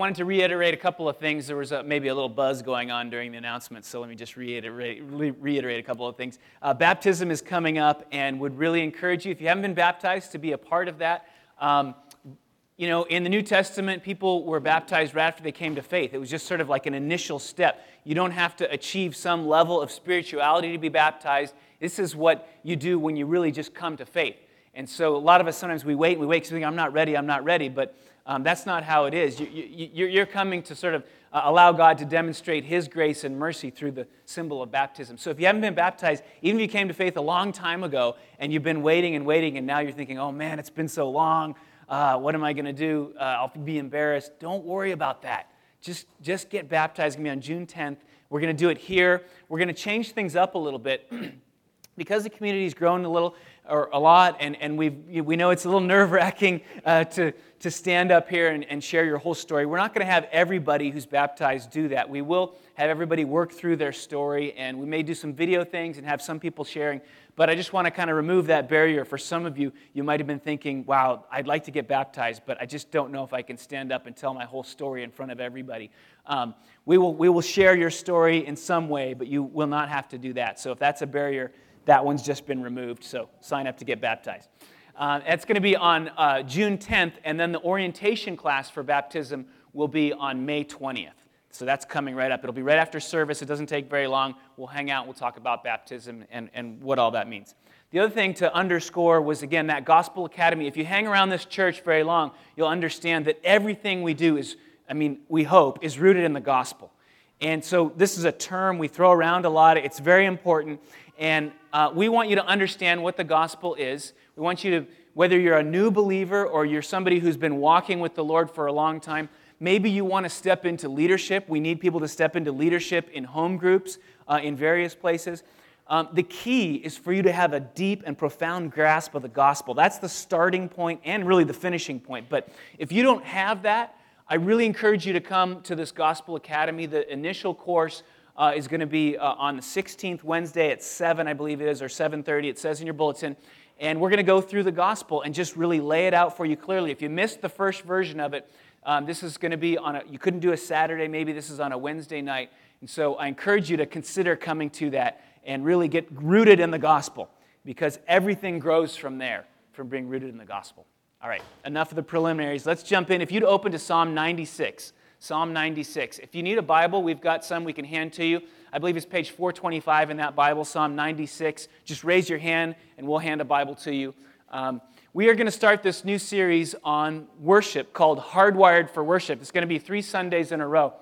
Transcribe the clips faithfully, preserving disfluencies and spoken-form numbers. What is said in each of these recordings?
wanted to reiterate a couple of things. There was a, maybe a little buzz going on during the announcement, so let me just reiterate, re- reiterate a couple of things. Uh, baptism is coming up, and would really encourage you, if you haven't been baptized, to be a part of that. Um, you know, in the New Testament, people were baptized right after they came to faith. It was just sort of like an initial step. You don't have to achieve some level of spirituality to be baptized. This is what you do when you really just come to faith. And so a lot of us, sometimes we wait and we wait because we think, I'm not ready, I'm not ready, but Um, that's not how it is. You, you, you're coming to sort of uh, allow God to demonstrate His grace and mercy through the symbol of baptism. So if you haven't been baptized, even if you came to faith a long time ago and you've been waiting and waiting and now you're thinking, oh man, it's been so long, uh, what am I going to do? Uh, I'll be embarrassed. Don't worry about that. Just, just get baptized. It's going to be on June tenth. We're going to do it here. We're going to change things up a little bit. Because the community's grown a little, or a lot, and, and we we know it's a little nerve-wracking uh, to, to stand up here and, and share your whole story. We're not going to have everybody who's baptized do that. We will have everybody work through their story, and we may do some video things and have some people sharing, but I just want to kind of remove that barrier. For some of you, you might have been thinking, wow, I'd like to get baptized, but I just don't know if I can stand up and tell my whole story in front of everybody. Um, we will we will share your story in some way, but you will not have to do that. So if that's a barrier, that one's just been removed, so sign up to get baptized. Uh, it's going to be on uh, June tenth, and then the orientation class for baptism will be on May twentieth. So that's coming right up. It'll be right after service. It doesn't take very long. We'll hang out. We'll talk about baptism and, and what all that means. The other thing to underscore was, again, that Gospel Academy. If you hang around this church very long, you'll understand that everything we do is, I mean, we hope, is rooted in the gospel. And so this is a term we throw around a lot. It's very important. And uh, we want you to understand what the gospel is. We want you to, whether you're a new believer or you're somebody who's been walking with the Lord for a long time, maybe you want to step into leadership. We need people to step into leadership in home groups, uh, in various places. Um, the key is for you to have a deep and profound grasp of the gospel. That's the starting point and really the finishing point. But if you don't have that, I really encourage you to come to this Gospel Academy. The initial course uh, is going to be uh, on the sixteenth, Wednesday at seven, I believe it is, or seven thirty. It says in your bulletin. And we're going to go through the gospel and just really lay it out for you clearly. If you missed the first version of it, um, this is going to be on a, you couldn't do a Saturday, maybe this is on a Wednesday night. And so I encourage you to consider coming to that and really get rooted in the gospel, because everything grows from there, from being rooted in the gospel. All right, enough of the preliminaries. Let's jump in. If you'd open to Psalm ninety-six. Psalm ninety-six. If you need a Bible, we've got some we can hand to you. I believe it's page four twenty-five in that Bible, Psalm ninety-six. Just raise your hand and we'll hand a Bible to you. Um, we are going to start this new series on worship called Hardwired for Worship. It's going to be three Sundays in a row.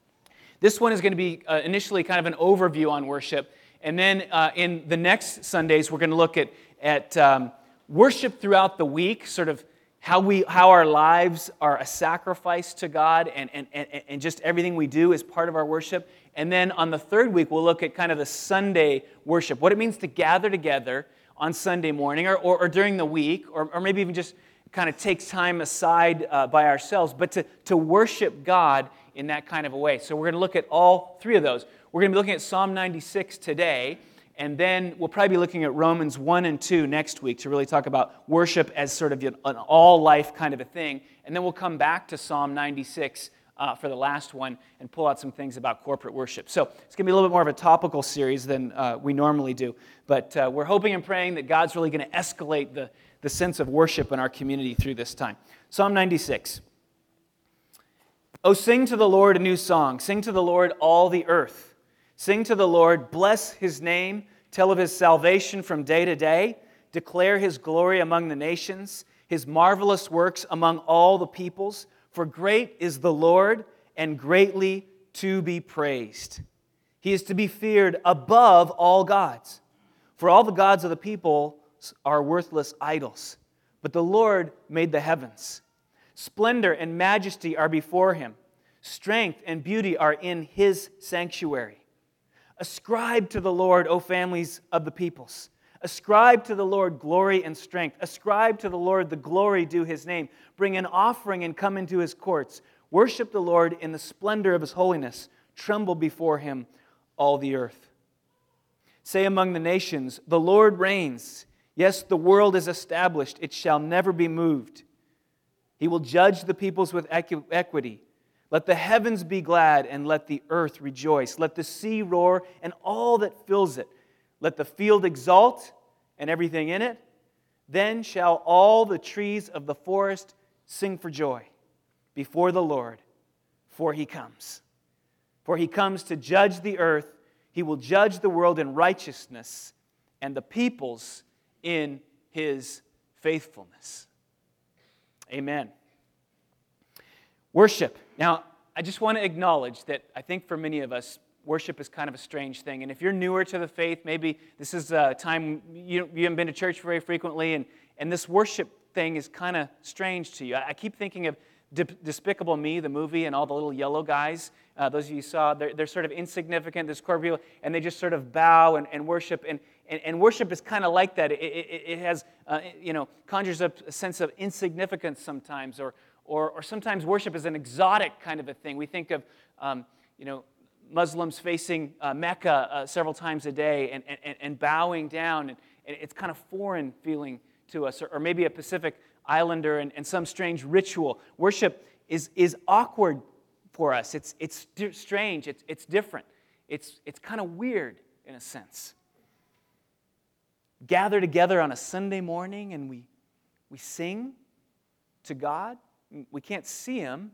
This one is going to be uh, initially kind of an overview on worship. And then uh, in the next Sundays, we're going to look at, at um, worship throughout the week, sort of how we how our lives are a sacrifice to God, and, and, and, and just everything we do is part of our worship. And then on the third week, we'll look at kind of the Sunday worship, what it means to gather together on Sunday morning or, or, or during the week, or, or maybe even just kind of take time aside uh, by ourselves, but to, to worship God in that kind of a way. So we're going to look at all three of those. We're going to be looking at Psalm ninety-six today, and then we'll probably be looking at Romans one and two next week to really talk about worship as sort of an all-life kind of a thing. And then we'll come back to Psalm ninety-six uh, for the last one and pull out some things about corporate worship. So it's going to be a little bit more of a topical series than uh, we normally do. But uh, we're hoping and praying that God's really going to escalate the, the sense of worship in our community through this time. Psalm ninety-six. Oh, sing to the Lord a new song. Sing to the Lord all the earth. Sing to the Lord, bless His name, tell of His salvation from day to day, declare His glory among the nations, His marvelous works among all the peoples. For great is the Lord, and greatly to be praised. He is to be feared above all gods. For all the gods of the people are worthless idols, but the Lord made the heavens. Splendor and majesty are before Him. Strength and beauty are in His sanctuary. Ascribe to the Lord, O families of the peoples. Ascribe to the Lord glory and strength. Ascribe to the Lord the glory due His name. Bring an offering and come into His courts. Worship the Lord in the splendor of His holiness. Tremble before Him, all the earth. Say among the nations, the Lord reigns. Yes, the world is established. It shall never be moved. He will judge the peoples with equ- equity. Let the heavens be glad, and let the earth rejoice. Let the sea roar, and all that fills it. Let the field exult, and everything in it. Then shall all the trees of the forest sing for joy before the Lord, for He comes. For He comes to judge the earth. He will judge the world in righteousness, and the peoples in His faithfulness. Amen. Worship. Now, I just want to acknowledge that I think for many of us, worship is kind of a strange thing. And if you're newer to the faith, maybe this is a time you, you haven't been to church very frequently, and, and this worship thing is kind of strange to you. I, I keep thinking of Despicable Me, the movie, and all the little yellow guys. Uh, those of you saw, they're, they're sort of insignificant, this core people, and they just sort of bow and, and worship. And, and, and worship is kind of like that. It, it, it has, uh, you know, conjures up a sense of insignificance sometimes, or Or, or sometimes worship is an exotic kind of a thing. We think of, um, you know, Muslims facing uh, Mecca uh, several times a day and, and, and bowing down, and, and it's kind of foreign feeling to us. Or, or maybe a Pacific Islander and, and some strange ritual. Worship is, is awkward for us. It's, it's strange. It's, it's different. It's, it's kind of weird in a sense. Gather together on a Sunday morning and we, we sing to God. We can't see Him.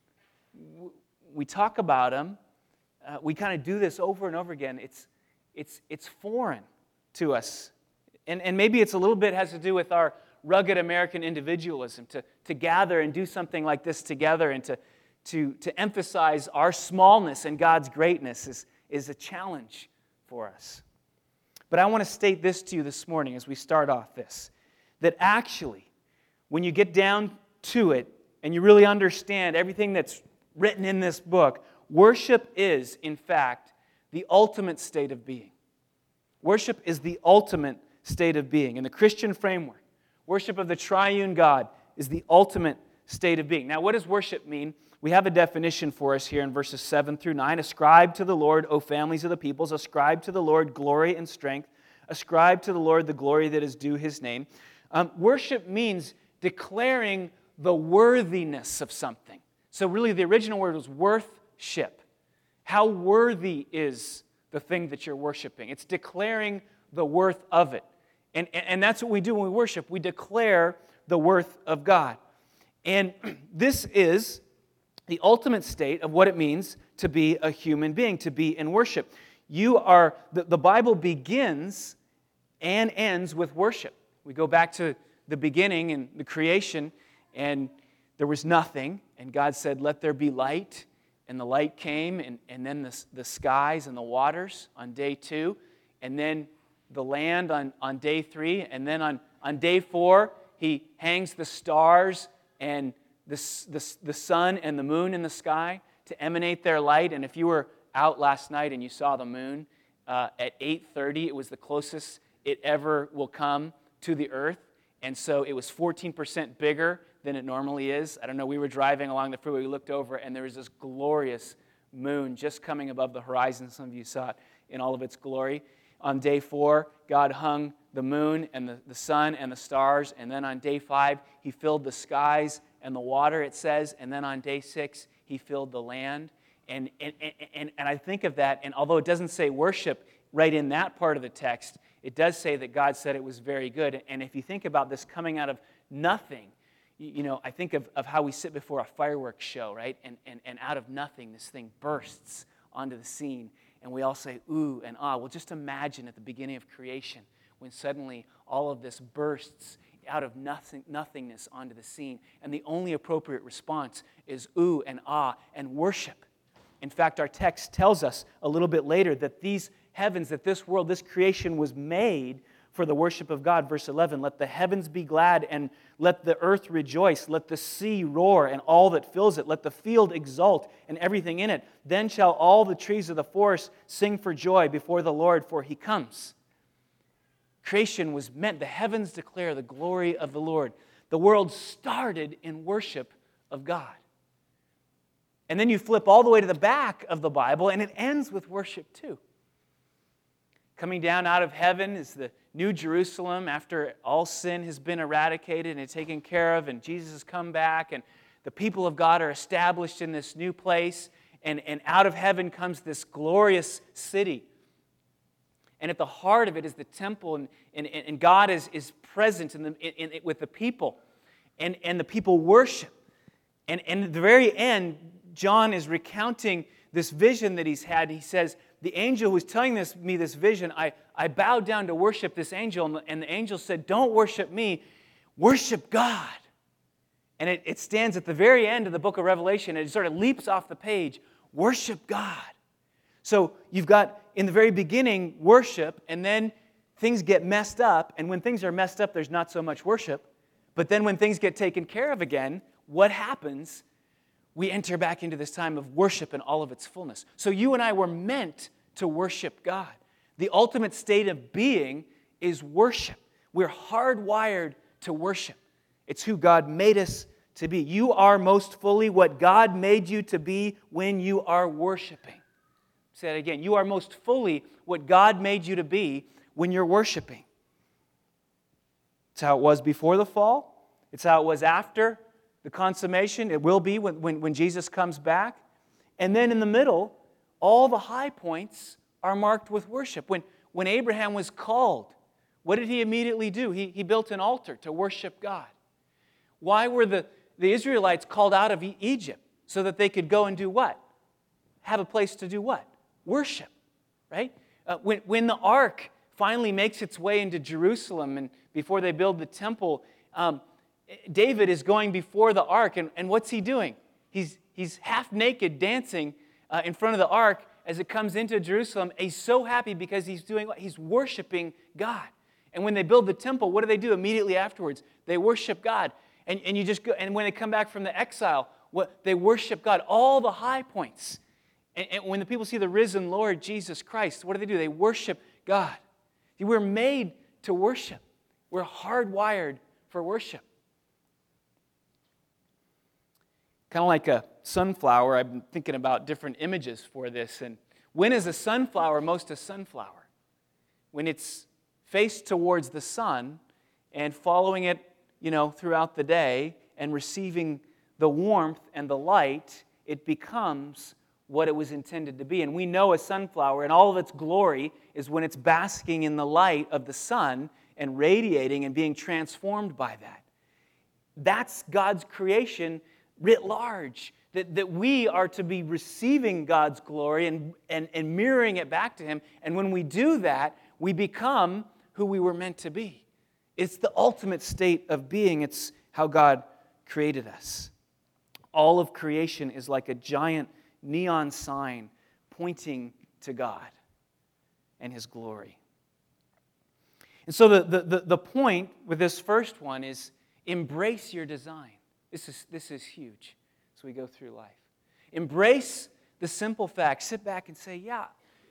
We talk about Him. Uh, we kind of do this over and over again. It's, it's, it's foreign to us. And, and maybe it's a little bit has to do with our rugged American individualism, to, to gather and do something like this together and to, to, to emphasize our smallness and God's greatness is, is a challenge for us. But I want to state this to you this morning as we start off this, that actually, when you get down to it, and you really understand everything that's written in this book, worship is, in fact, the ultimate state of being. Worship is the ultimate state of being. In the Christian framework, worship of the triune God is the ultimate state of being. Now, what does worship mean? We have a definition for us here in verses seven through nine. Ascribe to the Lord, O families of the peoples. Ascribe to the Lord glory and strength. Ascribe to the Lord the glory that is due His name. Um, worship means declaring the worthiness of something. So really the original word was worthship. How worthy is the thing that you're worshiping? It's declaring the worth of it. And, and, and that's what we do when we worship. We declare the worth of God. And this is the ultimate state of what it means to be a human being, to be in worship. You are, the, the Bible begins and ends with worship. We go back to the beginning and the creation, and there was nothing, and God said, let there be light, and the light came, and, and then the, the skies and the waters on day two, and then the land on, on day three, and then on, on day four, He hangs the stars and the, the, the sun and the moon in the sky to emanate their light. And if you were out last night and you saw the moon, uh, at eight thirty, it was the closest it ever will come to the earth, and so it was fourteen percent bigger than it normally is. I don't know, we were driving along the freeway, we looked over, and there was this glorious moon just coming above the horizon. Some of you saw it in all of its glory. On day four, God hung the moon and the, the sun and the stars, and then on day five, He filled the skies and the water, it says, and then on day six, He filled the land. And, and, and, and I think of that, and although it doesn't say worship right in that part of the text, it does say that God said it was very good. And if you think about this coming out of nothing, you know, I think of, of how we sit before a fireworks show, right? And, and, and out of nothing, this thing bursts onto the scene. And we all say, ooh and ah. Well, just imagine at the beginning of creation when suddenly all of this bursts out of nothing, nothingness onto the scene. And the only appropriate response is ooh and ah and worship. In fact, our text tells us a little bit later that these heavens, that this world, this creation was made for the worship of God. Verse eleven, let the heavens be glad and let the earth rejoice. Let the sea roar and all that fills it. Let the field exult and everything in it. Then shall all the trees of the forest sing for joy before the Lord, for He comes. Creation was meant, the heavens declare the glory of the Lord. The world started in worship of God. And then you flip all the way to the back of the Bible, and it ends with worship too. Coming down out of heaven is the New Jerusalem after all sin has been eradicated and taken care of, and Jesus has come back, and the people of God are established in this new place, and, and out of heaven comes this glorious city. And at the heart of it is the temple, and, and, and God is, is present in the, in, in, with the people, and, and the people worship. And, and at the very end, John is recounting this vision that he's had. He says, the angel who was telling this, me this vision, I, I bowed down to worship this angel, and the, and the angel said, don't worship me, worship God. And it, it stands at the very end of the book of Revelation, and it sort of leaps off the page, worship God. So you've got, in the very beginning, worship, and then things get messed up, and when things are messed up, there's not so much worship. But then when things get taken care of again, what happens? We enter back into this time of worship in all of its fullness. So you and I were meant to worship God. The ultimate state of being is worship. We're hardwired to worship. It's who God made us to be. You are most fully what God made you to be when you are worshiping. Say that again. You are most fully what God made you to be when you're worshiping. It's how it was before the fall. It's how it was after the consummation. It will be when, when, when Jesus comes back. And then in the middle, all the high points are marked with worship. When, when Abraham was called, what did he immediately do? He, he built an altar to worship God. Why were the, the Israelites called out of E- Egypt? So that they could go and do what? Have a place to do what? Worship, right? Uh, when, when the ark finally makes its way into Jerusalem, and before they build the temple, um, David is going before the ark, and, and what's he doing? He's, he's half naked dancing uh, in front of the ark as it comes into Jerusalem. He's so happy because he's doing what? He's worshiping God. And when they build the temple, what do they do immediately afterwards? They worship God. And, and you just go, and when they come back from the exile, what they worship God. All the high points. And, and when the people see the risen Lord Jesus Christ, what do they do? They worship God. See, we're made to worship. We're hardwired for worship. Kind of like a sunflower, I've been thinking about different images for this. And when is a sunflower most a sunflower? When it's faced towards the sun and following it, you know, throughout the day and receiving the warmth and the light, it becomes what it was intended to be. And we know a sunflower in all of its glory is when it's basking in the light of the sun and radiating and being transformed by that. That's God's creation writ large, that, that we are to be receiving God's glory and, and, and mirroring it back to Him. And when we do that, we become who we were meant to be. It's the ultimate state of being. It's how God created us. All of creation is like a giant neon sign pointing to God and His glory. And so the, the, the, the point with this first one is embrace your design. This is, this is huge as we go through life. Embrace the simple fact. Sit back and say, yeah,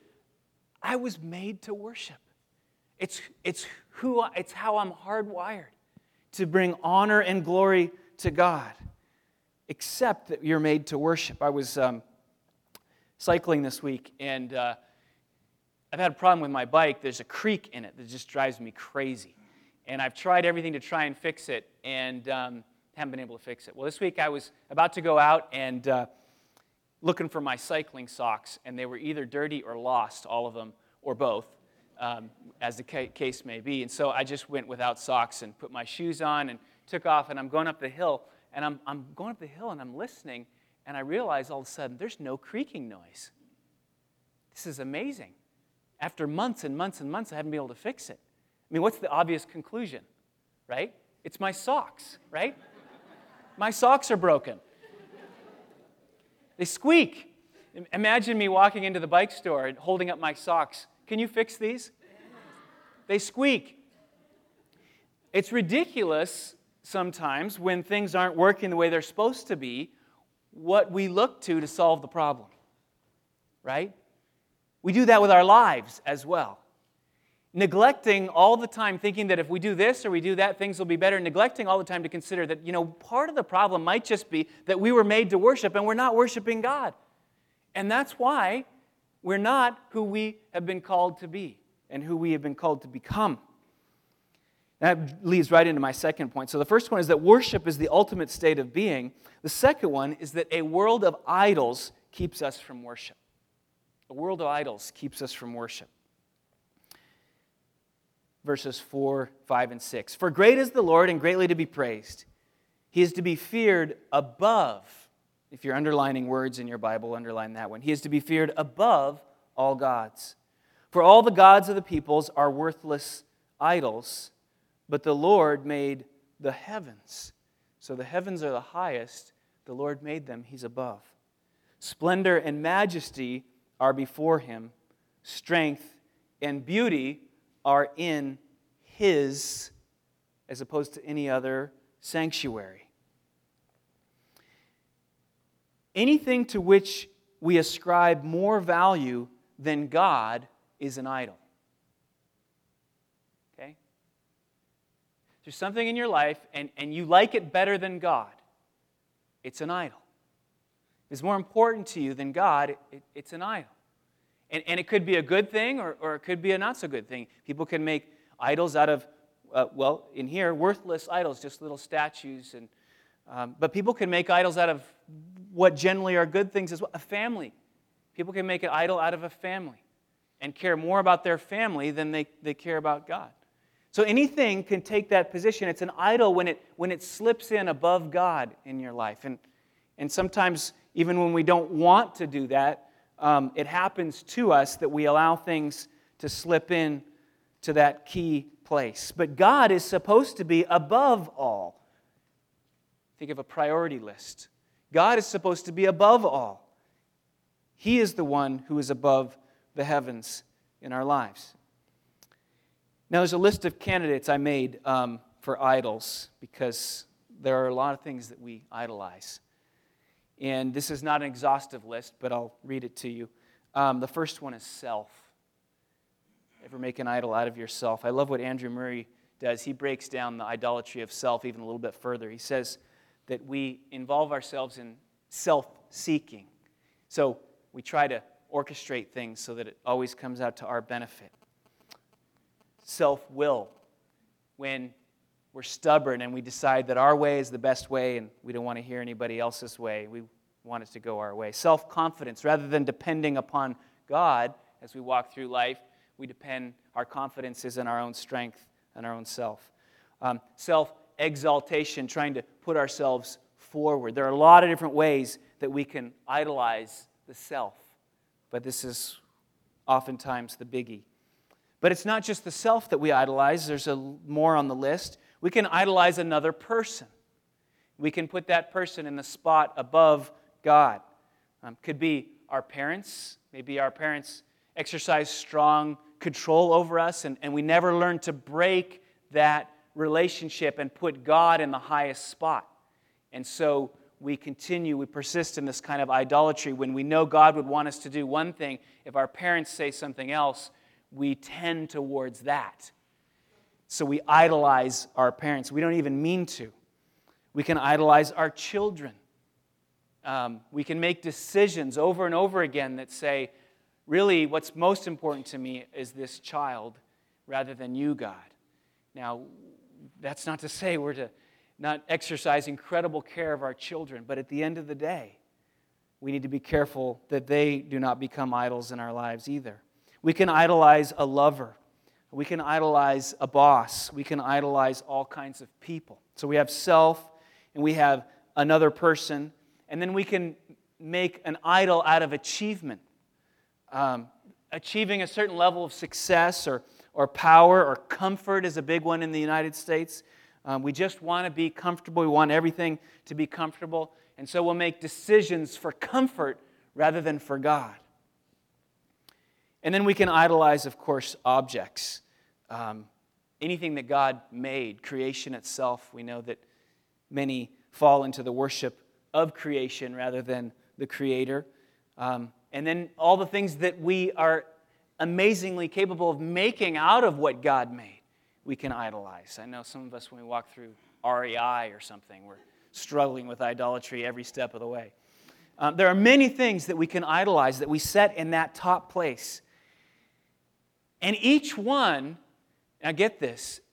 I was made to worship. It's, it's, who I, it's how I'm hardwired to bring honor and glory to God. Accept that you're made to worship. I was um, cycling this week, and uh, I've had a problem with my bike. There's a creak in it that just drives me crazy. And I've tried everything to try and fix it, and um, haven't been able to fix it. Well, this week I was about to go out and uh, looking for my cycling socks, and they were either dirty or lost, all of them, or both, um, as the ca- case may be. And so I just went without socks and put my shoes on and took off, and I'm going up the hill, and I'm, I'm going up the hill, and I'm listening, and I realize all of a sudden there's no creaking noise. This is amazing. After months and months and months, I haven't been able to fix it. I mean, what's the obvious conclusion, right? It's my socks, right? My socks are broken. They squeak. Imagine me walking into the bike store and holding up my socks. Can you fix these? They squeak. It's ridiculous sometimes when things aren't working the way they're supposed to be, what we look to to solve the problem, right? We do that with our lives as well. Neglecting all the time, thinking that if we do this or we do that, things will be better. Neglecting all the time to consider that, you know, part of the problem might just be that we were made to worship and we're not worshiping God. And that's why we're not who we have been called to be and who we have been called to become. That leads right into my second point. So the first one is that worship is the ultimate state of being. The second one is that a world of idols keeps us from worship. A world of idols keeps us from worship. Verses four, five, and six. For great is the Lord and greatly to be praised. He is to be feared above. If you're underlining words in your Bible, underline that one. He is to be feared above all gods. For all the gods of the peoples are worthless idols, but the Lord made the heavens. So the heavens are the highest. The Lord made them. He's above. Splendor and majesty are before Him. Strength and beauty are in His, as opposed to any other sanctuary. Anything to which we ascribe more value than God is an idol. Okay? There's something in your life and, and you like it better than God. It's an idol. If it's more important to you than God, it, it, it's an idol. And, and it could be a good thing or, or it could be a not so good thing. People can make idols out of, uh, well, in here, worthless idols, just little statues. And um, but people can make idols out of what generally are good things as well. A family. People can make an idol out of a family and care more about their family than they, they care about God. So anything can take that position. It's an idol when it when it slips in above God in your life. And, and sometimes, even when we don't want to do that, um, it happens to us that we allow things to slip in to that key place. But God is supposed to be above all. Think of a priority list. God is supposed to be above all. He is the one who is above the heavens in our lives. Now, there's a list of candidates I made um, for idols because there are a lot of things that we idolize. And this is not an exhaustive list, but I'll read it to you. Um, the first one is self. Ever make an idol out of yourself? I love what Andrew Murray does. He breaks down the idolatry of self even a little bit further. He says that we involve ourselves in self-seeking. So we try to orchestrate things so that it always comes out to our benefit. Self-will, when we're stubborn and we decide that our way is the best way and we don't want to hear anybody else's way. We want it to go our way. Self-confidence, rather than depending upon God as we walk through life, we depend, our confidence is in our own strength and our own self. Um, self-exaltation, trying to put ourselves forward. There are a lot of different ways that we can idolize the self, but this is oftentimes the biggie. But it's not just the self that we idolize. There's a, more on the list. We can idolize another person. We can put that person in the spot above God. Um, could be our parents. Maybe our parents exercise strong control over us, and, and we never learn to break that relationship and put God in the highest spot. And so we continue, we persist in this kind of idolatry when we know God would want us to do one thing. If our parents say something else, we tend towards that. So we idolize our parents. We don't even mean to. We can idolize our children. Um, we can make decisions over and over again that say, really, what's most important to me is this child rather than you, God. Now, that's not to say we're to not exercise incredible care of our children, but at the end of the day, we need to be careful that they do not become idols in our lives either. We can idolize a lover. We can idolize a boss. We can idolize all kinds of people. So we have self, and we have another person, and then we can make an idol out of achievement. Um, achieving a certain level of success or, or power or comfort is a big one in the United States. Um, we just want to be comfortable. We want everything to be comfortable. And so we'll make decisions for comfort rather than for God. And then we can idolize, of course, objects. Um, anything that God made, creation itself. We know that many fall into the worship of creation rather than the Creator. Um, and then all the things that we are amazingly capable of making out of what God made, we can idolize. I know some of us, when we walk through R E I or something, we're struggling with idolatry every step of the way. Um, there are many things that we can idolize that we set in that top place. And each one, now get this,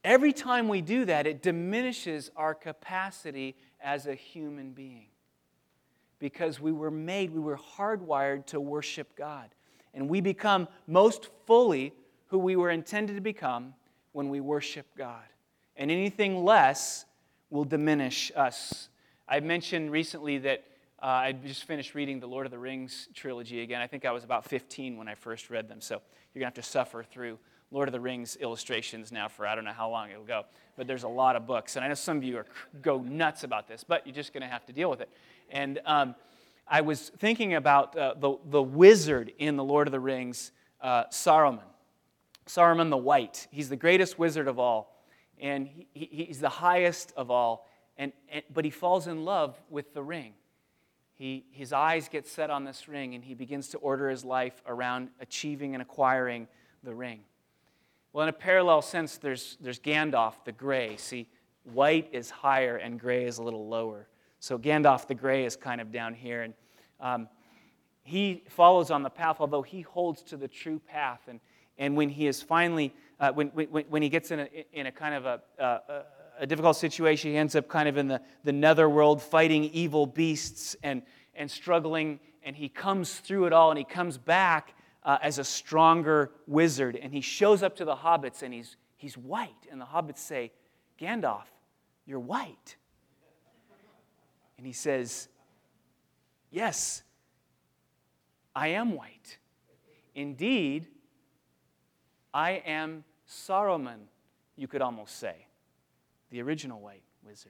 every time we do that, it diminishes our capacity as a human being. Because we were made, we were hardwired to worship God. And we become most fully who we were intended to become when we worship God. And anything less will diminish us. I mentioned recently that uh, I just finished reading the Lord of the Rings trilogy again. I think I was about fifteen when I first read them, so you're going to have to suffer through Lord of the Rings illustrations now for I don't know how long it'll go. But there's a lot of books, and I know some of you are go nuts about this, but you're just going to have to deal with it. And um, I was thinking about uh, the, the wizard in the Lord of the Rings, uh, Saruman. Saruman the White. He's the greatest wizard of all, and he, he, he's the highest of all, and, and but he falls in love with the ring. He, his eyes get set on this ring, and he begins to order his life around achieving and acquiring the ring. Well, in a parallel sense, there's, there's Gandalf the Gray. See, white is higher and gray is a little lower. So Gandalf the Gray is kind of down here, and um, he follows on the path, although he holds to the true path. And, and when he is finally, uh, when, when, when he gets in a, in a kind of a, a, a difficult situation, he ends up kind of in the, the netherworld fighting evil beasts and, and struggling, and he comes through it all, and he comes back uh, as a stronger wizard, and he shows up to the hobbits, and he's, he's white. And the hobbits say, Gandalf, you're white. And he says, yes, I am white. Indeed, I am Saruman, you could almost say, the original white wizard.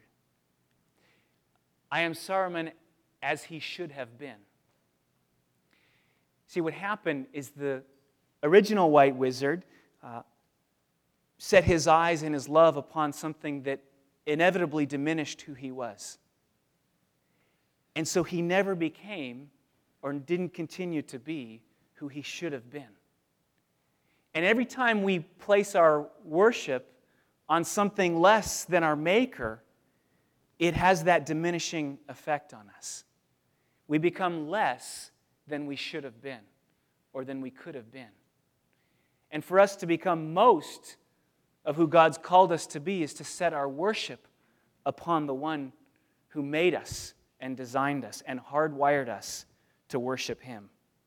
I am Saruman as he should have been. See, what happened is the original white wizard uh, set his eyes and his love upon something that inevitably diminished who he was. And so he never became, or didn't continue to be, who he should have been. And every time we place our worship on something less than our Maker, it has that diminishing effect on us. We become less than we should have been, or than we could have been. And for us to become most of who God's called us to be is to set our worship upon the one who made us and designed us and hardwired us to worship Him.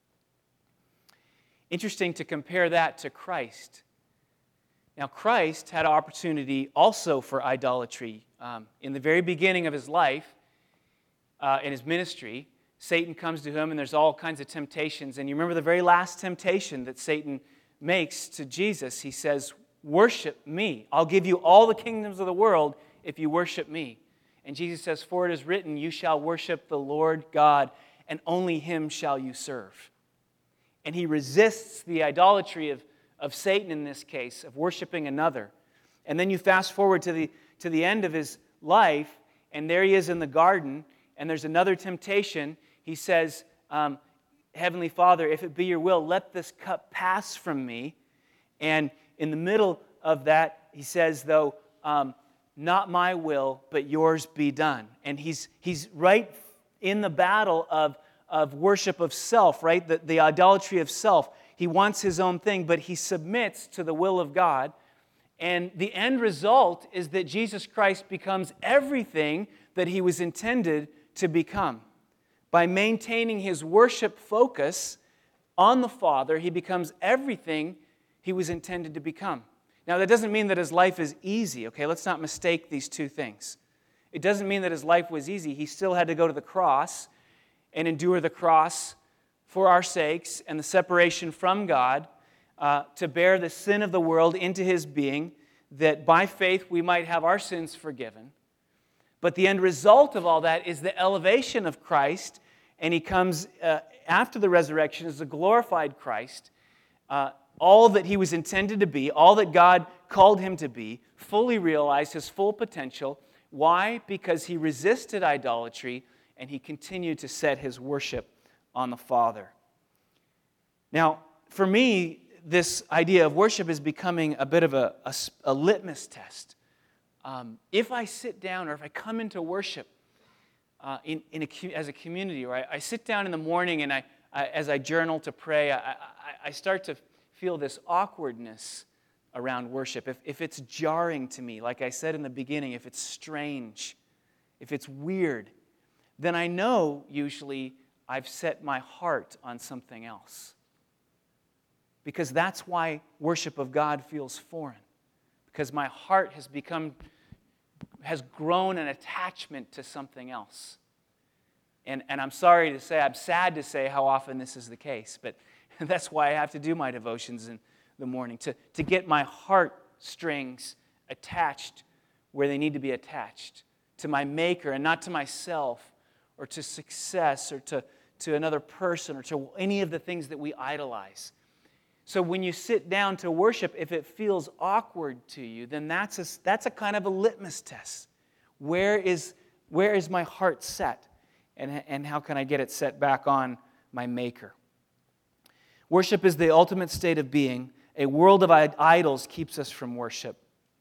Interesting to compare that to Christ. Now, Christ had an opportunity also for idolatry. Um, in the very beginning of His life, uh, in His ministry, Satan comes to Him and there's all kinds of temptations. And you remember the very last temptation that Satan makes to Jesus. He says, worship me. I'll give you all the kingdoms of the world if you worship me. And Jesus says, for it is written, you shall worship the Lord God, and only Him shall you serve. And He resists the idolatry of, of Satan in this case, of worshiping another. And then you fast forward to the, to the end of His life, and there He is in the garden, and there's another temptation. He says, um, Heavenly Father, if it be your will, let this cup pass from me. And in the middle of that, He says, though, um, not my will, but yours be done. And he's he's right in the battle of, of worship of self, right? The, the idolatry of self. He wants his own thing, but he submits to the will of God. And the end result is that Jesus Christ becomes everything that He was intended to become. By maintaining His worship focus on the Father, He becomes everything He was intended to become. Now, that doesn't mean that His life is easy, okay? Let's not mistake these two things. It doesn't mean that His life was easy. He still had to go to the cross and endure the cross for our sakes and the separation from God uh, to bear the sin of the world into His being, that by faith we might have our sins forgiven. But the end result of all that is the elevation of Christ, and He comes uh, after the resurrection as a glorified Christ, uh, all that He was intended to be, all that God called Him to be, fully realized His full potential. Why? Because He resisted idolatry and He continued to set His worship on the Father. Now, for me, this idea of worship is becoming a bit of a, a, a litmus test. Um, if I sit down or if I come into worship uh, in, in a, as a community, or I, I sit down in the morning and I, I as I journal to pray, I, I, I start to feel this awkwardness around worship, if, if it's jarring to me, like I said in the beginning, if it's strange, if it's weird, then I know usually I've set my heart on something else. Because that's why worship of God feels foreign. Because my heart has become, has grown an attachment to something else. And, and I'm sorry to say, I'm sad to say how often this is the case, but that's why I have to do my devotions in the morning, to, to get my heart strings attached where they need to be attached, to my Maker and not to myself or to success or to, to another person or to any of the things that we idolize. So when you sit down to worship, if it feels awkward to you, then that's a, that's a kind of a litmus test. Where is, where is my heart set? And, and how can I get it set back on my Maker? Worship is the ultimate state of being. A world of idols keeps us from worship.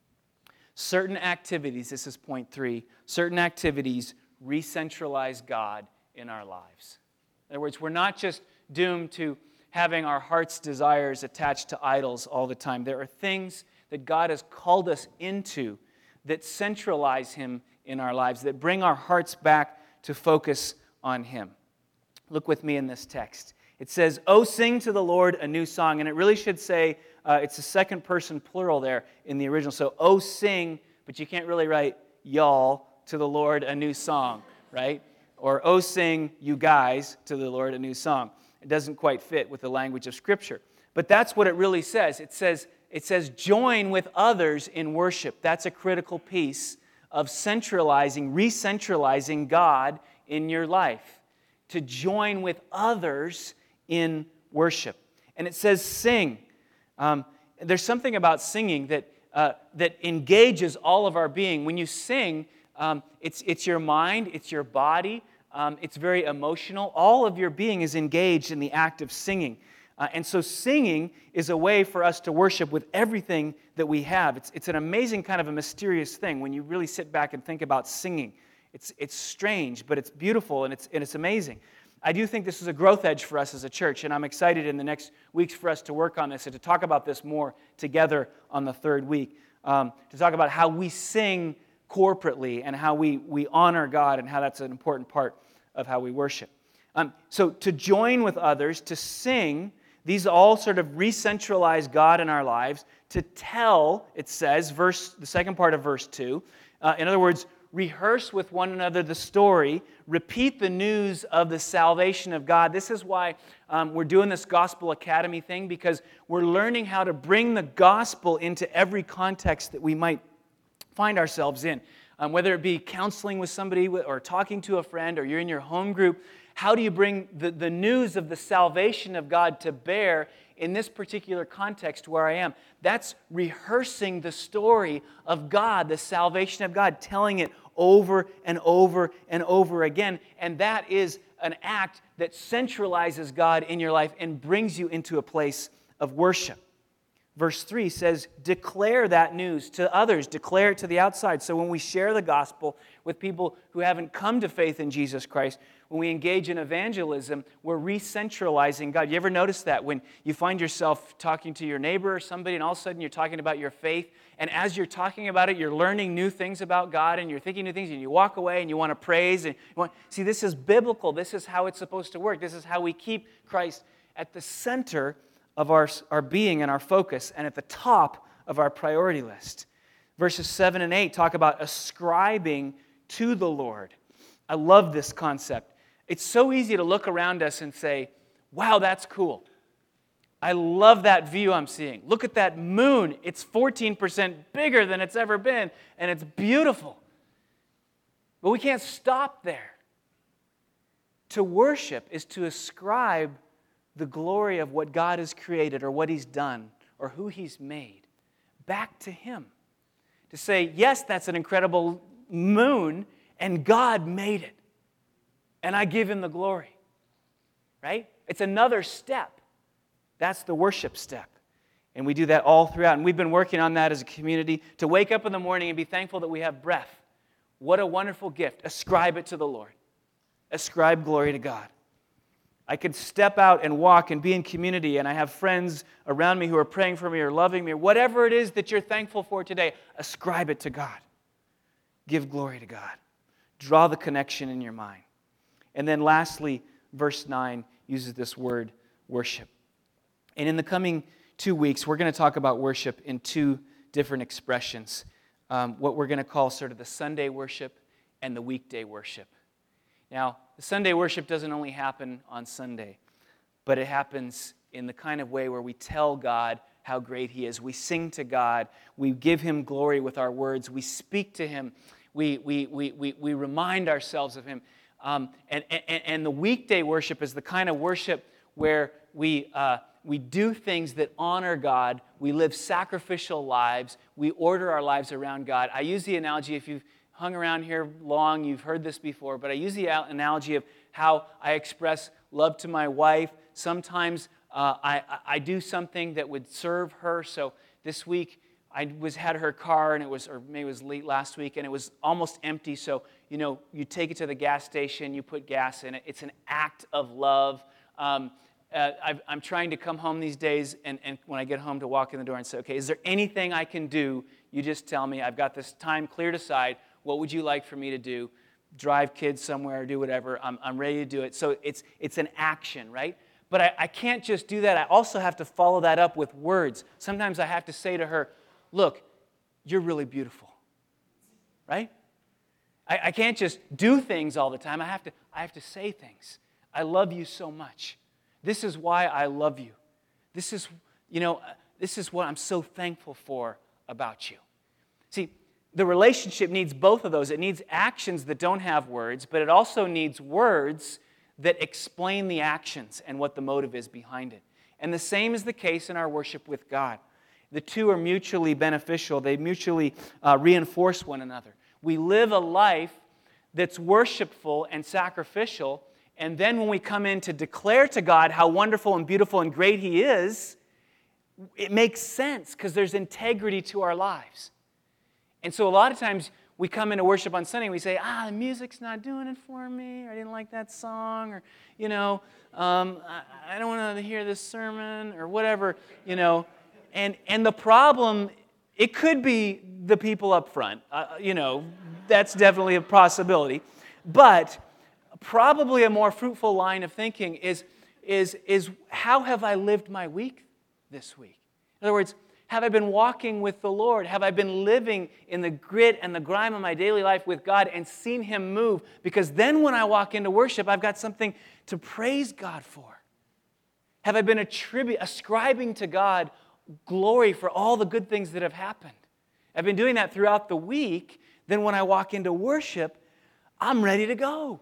Certain activities, this is point three, certain activities re-centralize God in our lives. In other words, we're not just doomed to having our heart's desires attached to idols all the time. There are things that God has called us into that centralize Him in our lives, that bring our hearts back to focus on Him. Look with me in this text. It says, "Oh, sing to the Lord a new song." And it really should say, uh, it's a second person plural there in the original. So, "Oh, sing," but you can't really write "y'all to the Lord a new song," right? Or, "Oh, sing, you guys, to the Lord a new song." It doesn't quite fit with the language of Scripture. But that's what it really says. It says, it says, join with others in worship. That's a critical piece of centralizing, re-centralizing God in your life. To join with others in worship. And it says sing. Um, there's something about singing that uh, that engages all of our being. When you sing, um, it's it's your mind, it's your body, um, it's very emotional. All of your being is engaged in the act of singing. Uh, and so singing is a way for us to worship with everything that we have. It's, it's an amazing kind of a mysterious thing when you really sit back and think about singing. It's, it's strange, but it's beautiful and it's, and it's amazing. I do think this is a growth edge for us as a church, and I'm excited in the next weeks for us to work on this and to talk about this more together on the third week, um, to talk about how we sing corporately and how we, we honor God and how that's an important part of how we worship. Um, so to join with others, to sing, these all sort of re-centralize God in our lives. To tell, it says, verse the second part of verse two, uh, in other words, rehearse with one another the story, repeat the news of the salvation of God. This is why um, we're doing this Gospel Academy thing, because we're learning how to bring the gospel into every context that we might find ourselves in. Um, whether it be counseling with somebody or talking to a friend or you're in your home group, how do you bring the, the news of the salvation of God to bear in this particular context where I am? That's rehearsing the story of God, the salvation of God, telling it over and over and over again. And that is an act that centralizes God in your life and brings you into a place of worship. Verse three says, declare that news to others, declare it to the outside. So when we share the gospel with people who haven't come to faith in Jesus Christ, when we engage in evangelism, we're re-centralizing God. You ever notice that when you find yourself talking to your neighbor or somebody and all of a sudden you're talking about your faith, and as you're talking about it, you're learning new things about God and you're thinking new things and you walk away and you want to praise. And you want, see, this is biblical. This is how it's supposed to work. This is how we keep Christ at the center of our, our being and our focus and at the top of our priority list. Verses seven and eight talk about ascribing to the Lord. I love this concept. It's so easy to look around us and say, wow, that's cool. I love that view I'm seeing. Look at that moon. It's fourteen percent bigger than it's ever been, and it's beautiful. But we can't stop there. To worship is to ascribe the glory of what God has created or what He's done or who He's made back to Him. To say, yes, that's an incredible moon, and God made it. And I give Him the glory. Right? It's another step. That's the worship step. And we do that all throughout. And we've been working on that as a community, to wake up in the morning and be thankful that we have breath. What a wonderful gift. Ascribe it to the Lord. Ascribe glory to God. I could step out and walk and be in community, and I have friends around me who are praying for me or loving me, or whatever it is that you're thankful for today, ascribe it to God. Give glory to God. Draw the connection in your mind. And then lastly, verse nine uses this word, worship. And in the coming two weeks, we're going to talk about worship in two different expressions. Um, what we're going to call sort of the Sunday worship and the weekday worship. Now, the Sunday worship doesn't only happen on Sunday, but it happens in the kind of way where we tell God how great He is. We sing to God. We give Him glory with our words. We speak to Him. We, we, we, we, we remind ourselves of Him. Um, and, and, and the weekday worship is the kind of worship where we, uh, we do things that honor God. We live sacrificial lives. We order our lives around God. I use the analogy, if you've hung around here long, you've heard this before, but I use the analogy of how I express love to my wife. Sometimes uh, I, I do something that would serve her. So this week I was had her car, and it was, or maybe it was late last week, and it was almost empty. So, you know, you take it to the gas station, you put gas in it. It's an act of love. Um, uh, I've, I'm trying to come home these days, and, and when I get home to walk in the door and say, okay, is there anything I can do? You just tell me. I've got this time cleared aside. What would you like for me to do? Drive kids somewhere, do whatever. I'm, I'm ready to do it. So it's, it's an action, right? But I, I can't just do that. I also have to follow that up with words. Sometimes I have to say to her, look, you're really beautiful, right? I, I can't just do things all the time. I have to, I have to say things. I love you so much. This is why I love you. This is, you know, this is what I'm so thankful for about you. See, the relationship needs both of those. It needs actions that don't have words, but it also needs words that explain the actions and what the motive is behind it. And the same is the case in our worship with God. The two are mutually beneficial. They mutually uh, reinforce one another. We live a life that's worshipful and sacrificial, and then when we come in to declare to God how wonderful and beautiful and great He is, it makes sense because there's integrity to our lives. And so a lot of times we come into worship on Sunday and we say, ah, the music's not doing it for me, or I didn't like that song, or, you know, um, I, I don't want to hear this sermon, or whatever, you know. And, and the problem, it could be the people up front, uh, you know, that's definitely a possibility. But probably a more fruitful line of thinking is, is, is how have I lived my week this week? In other words, have I been walking with the Lord? Have I been living in the grit and the grime of my daily life with God and seen Him move? Because then when I walk into worship, I've got something to praise God for. Have I been attribu- ascribing to God glory for all the good things that have happened? I've been doing that throughout the week. Then when I walk into worship, I'm ready to go.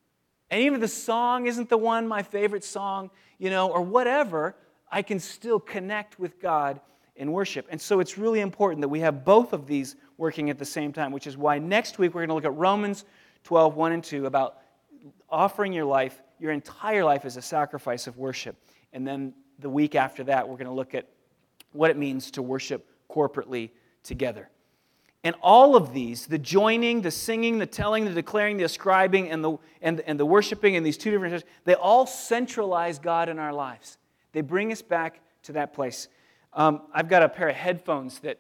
And even if the song isn't the one, my favorite song, you know, or whatever, I can still connect with God in worship. And so it's really important that we have both of these working at the same time, which is why next week we're going to look at Romans twelve, one and two, about offering your life, your entire life as a sacrifice of worship. And then the week after that, we're going to look at what it means to worship corporately together. And all of these, the joining, the singing, the telling, the declaring, the ascribing, and the, and, and the worshiping, and these two different, they all centralize God in our lives. They bring us back to that place. Um, I've got a pair of headphones that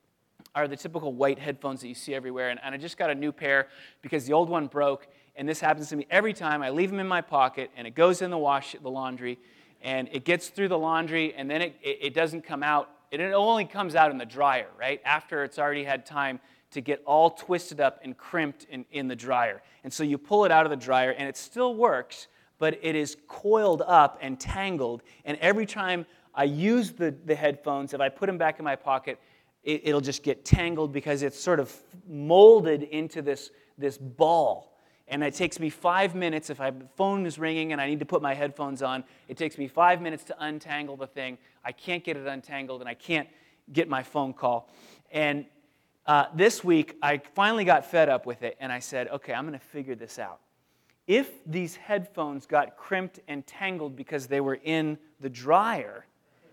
are the typical white headphones that you see everywhere, and, and I just got a new pair because the old one broke, and this happens to me every time. I leave them in my pocket, and it goes in the wash, the laundry, and it gets through the laundry, and then it, it, it doesn't come out. It only comes out in the dryer, right? After it's already had time to get all twisted up and crimped in, in the dryer. And so you pull it out of the dryer, and it still works, but it is coiled up and tangled, and every time I use the, the headphones, if I put them back in my pocket, it, it'll just get tangled because it's sort of molded into this, this ball. And it takes me five minutes, if my phone is ringing and I need to put my headphones on, it takes me five minutes to untangle the thing. I can't get it untangled, and I can't get my phone call. And uh, this week, I finally got fed up with it, and I said, okay, I'm going to figure this out. If these headphones got crimped and tangled because they were in the dryer,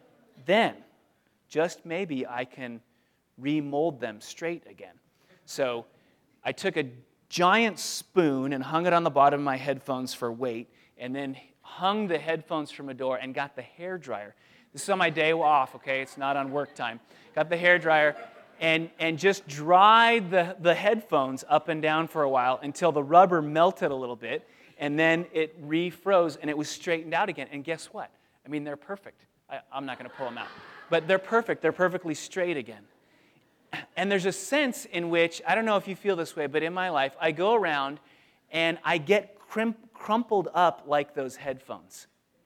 then just maybe I can remold them straight again. So I took a giant spoon and hung it on the bottom of my headphones for weight, and then hung the headphones from a door, and got the hairdryer. This is on my day off, okay? It's not on work time. Got the hairdryer and, and just dried the, the headphones up and down for a while until the rubber melted a little bit, and then it refroze, and it was straightened out again. And guess what? I mean, they're perfect. I, I'm not going to pull them out. But they're perfect. They're perfectly straight again. And there's a sense in which, I don't know if you feel this way, but in my life, I go around and I get crimp, crumpled up like those headphones.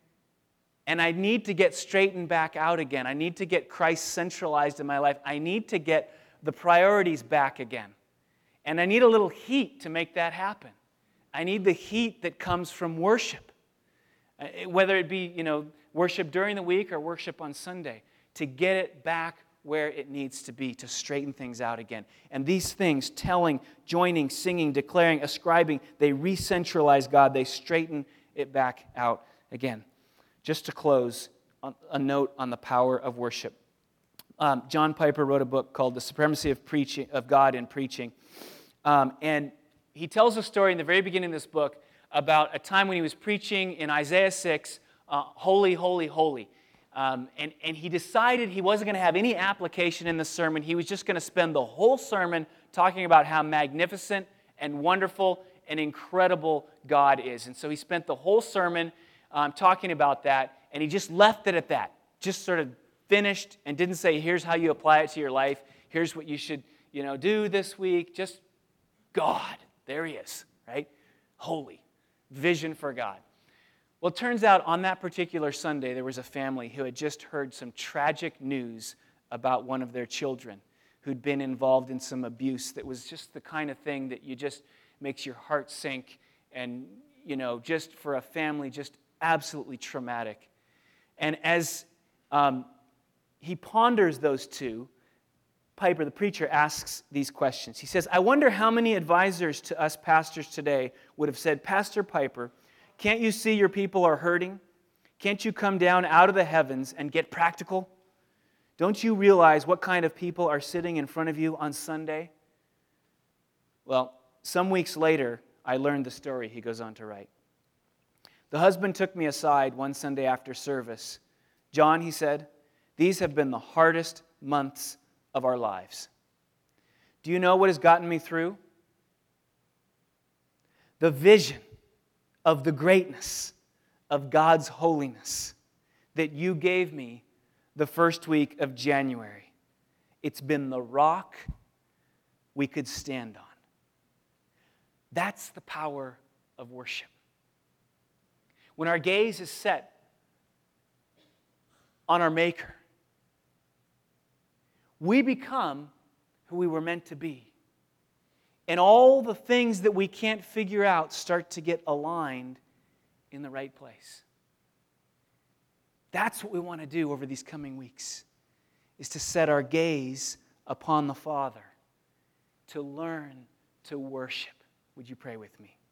And I need to get straightened back out again. I need to get Christ centralized in my life. I need to get the priorities back again. And I need a little heat to make that happen. I need the heat that comes from worship. Whether it be, you know, worship during the week or worship on Sunday, to get it back where it needs to be, to straighten things out again. And these things, telling, joining, singing, declaring, ascribing, they re-centralize God. They straighten it back out again. Just to close, a note on the power of worship. Um, John Piper wrote a book called The Supremacy of Preaching of God in Preaching. Um, and he tells a story in the very beginning of this book about a time when he was preaching in Isaiah six, uh, holy, holy, holy. Um, and, and he decided he wasn't going to have any application in the sermon. He was just going to spend the whole sermon talking about how magnificent and wonderful and incredible God is. And so he spent the whole sermon um, talking about that, and he just left it at that. Just sort of finished and didn't say, here's how you apply it to your life. Here's what you should, you know, do this week. Just God. There he is, right? Holy. Vision for God. Well, it turns out on that particular Sunday, there was a family who had just heard some tragic news about one of their children who'd been involved in some abuse that was just the kind of thing that you just makes your heart sink, and, you know, just for a family, just absolutely traumatic. And as um, he ponders those two, Piper, the preacher, asks these questions. He says, I wonder how many advisors to us pastors today would have said, Pastor Piper, can't you see your people are hurting? Can't you come down out of the heavens and get practical? Don't you realize what kind of people are sitting in front of you on Sunday? Well, some weeks later, I learned the story, he goes on to write. The husband took me aside one Sunday after service. John, he said, these have been the hardest months of our lives. Do you know what has gotten me through? The vision of the greatness of God's holiness that you gave me the first week of January. It's been the rock we could stand on. That's the power of worship. When our gaze is set on our Maker, we become who we were meant to be. And all the things that we can't figure out start to get aligned in the right place. That's what we want to do over these coming weeks, is to set our gaze upon the Father, to learn to worship. Would you pray with me?